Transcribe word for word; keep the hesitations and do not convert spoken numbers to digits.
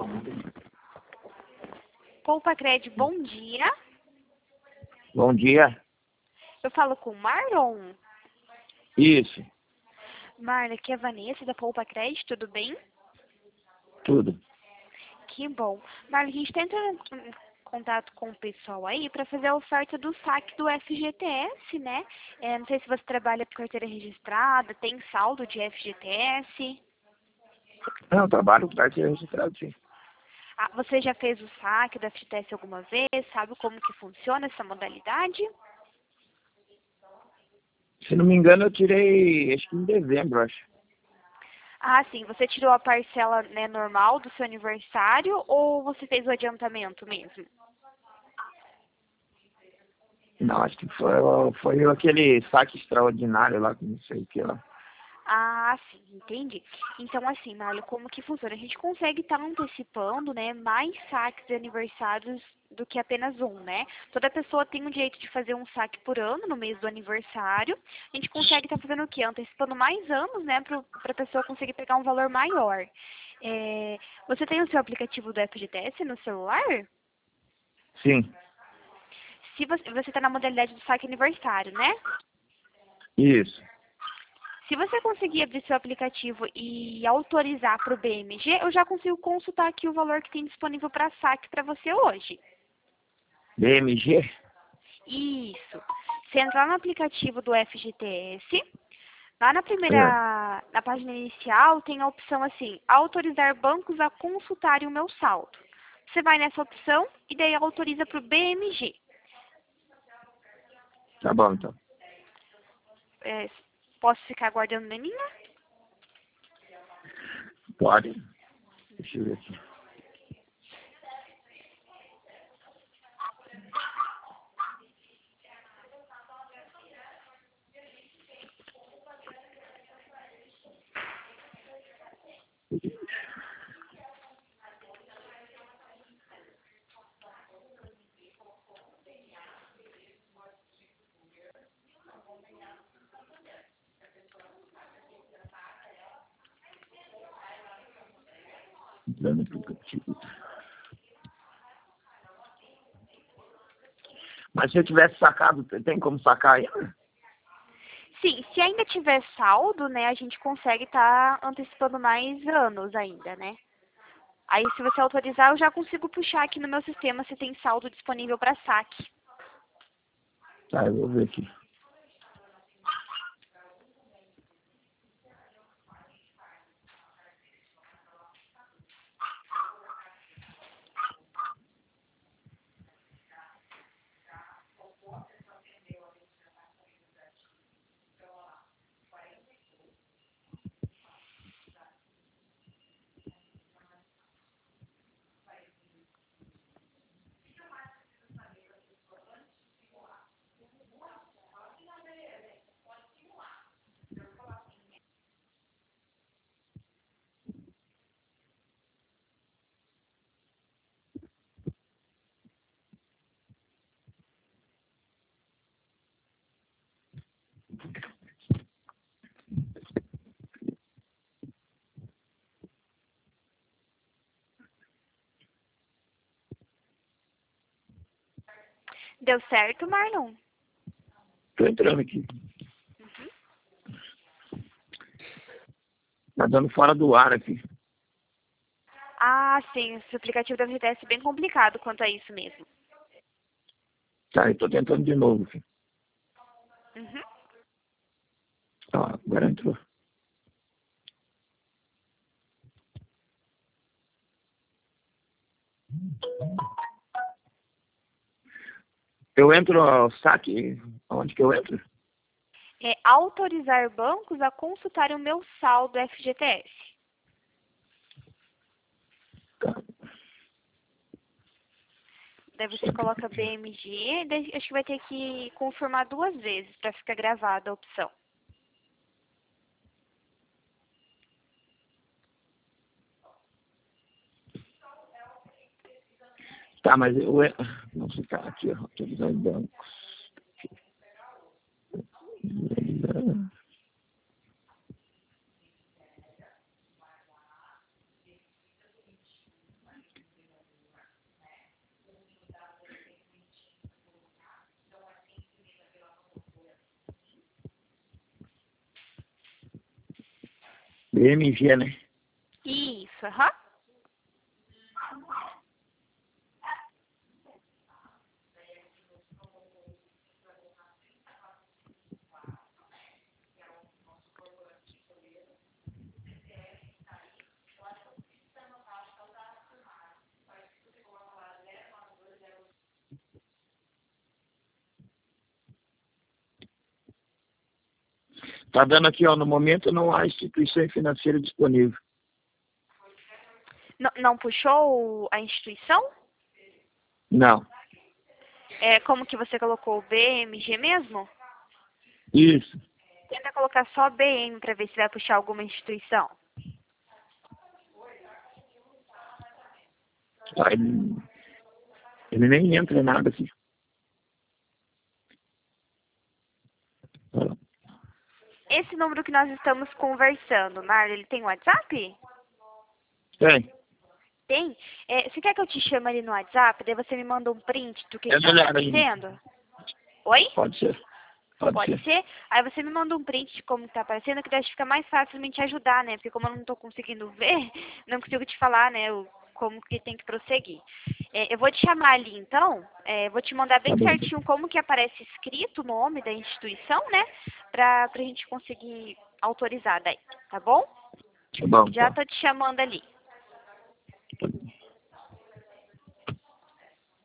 Poupacred, bom dia. Bom dia. Eu falo com o Marlon. Isso, Marlon, aqui é a Vanessa da Poupacred, tudo bem? tudo. Que bom. Marlon, a gente está entrando em contato com o pessoal aí para fazer a oferta do saque do F G T S, né? É, não sei se você trabalha por carteira registrada, tem saldo de F G T S. Não, eu trabalho com carteira registrada, sim. Ah, você já fez o saque do F G T S alguma vez? Sabe como que funciona essa modalidade? Se não me engano, eu tirei, acho que em dezembro, acho. Ah, sim. Você tirou a parcela, né, normal do seu aniversário ou você fez o adiantamento mesmo? Não, acho que foi, foi aquele saque extraordinário lá, que não sei o que lá. Ah, sim, entendi. Então, assim, Marlon, como que funciona? A gente consegue estar antecipando, né, mais saques de aniversários do que apenas um, né? Toda pessoa tem o direito de fazer um saque por ano no mês do aniversário. A gente consegue estar fazendo o quê? Antecipando mais anos, né, para a pessoa conseguir pegar um valor maior. É, você tem o seu aplicativo do F G T S no celular? Sim, Se você você está na modalidade do saque aniversário, né? isso. Se você conseguir abrir seu aplicativo e autorizar para o B M G, eu já consigo consultar aqui o valor que tem disponível para saque para você hoje. B M G? Isso. Você entrar no aplicativo do F G T S, lá na É, primeira, na página inicial, tem a opção assim, autorizar bancos a consultarem o meu saldo. Você vai nessa opção e daí autoriza para o B M G. tá bom, então. É, posso ficar aguardando na linha? Pode. Deixa eu ver aqui. Entrando no aplicativo. Mas se eu tivesse sacado, tem como sacar ainda? Sim, se ainda tiver saldo, né, a gente consegue estar antecipando mais anos ainda, né? Aí, se você autorizar, eu já consigo puxar aqui no meu sistema se tem saldo disponível para saque. Tá, eu vou ver aqui. Deu certo, Marlon? Tô entrando aqui. Tá dando fora do ar aqui. Ah, sim, esse aplicativo da F G T S é bem complicado quanto a isso mesmo. Tá, eu tô tentando de novo aqui. Uhum. Ó, agora entrou. Eu entro ao saque, onde que eu entro? É autorizar bancos a consultarem o meu saldo F G T S. Tá. Daí você coloca B M G, daí acho que vai ter que confirmar duas vezes para ficar gravada a opção. Tá, mas eu... Não, você tá aqui, ó. Autorizar bancos. B M G, né? Isso, aham. Tá dando aqui, ó, no momento não há instituição financeira disponível. Não, não puxou a instituição? Não. É, como que você colocou? B M G mesmo? Isso. Tenta colocar só B M para ver se vai puxar alguma instituição. Aí, ele nem entra em nada aqui. Esse número que nós estamos conversando, Marlon, ele tem WhatsApp? Tem. Tem? É, você quer que eu te chame ali no WhatsApp? Daí você me manda um print do que É está melhor ainda. acontecendo? Oi? Pode ser. Pode, Pode ser. ser? Aí você me manda um print de como está aparecendo, que daí fica mais fácil me te ajudar, né? Porque como eu não estou conseguindo ver, não consigo te falar, né? O, como que tem que prosseguir. É, eu vou te chamar ali, então. É, vou te mandar bem Tá bom. certinho como que aparece escrito o nome da instituição, né? Pra, pra gente conseguir autorizar daí, tá bom? Tá bom, Já tá. tô te chamando ali.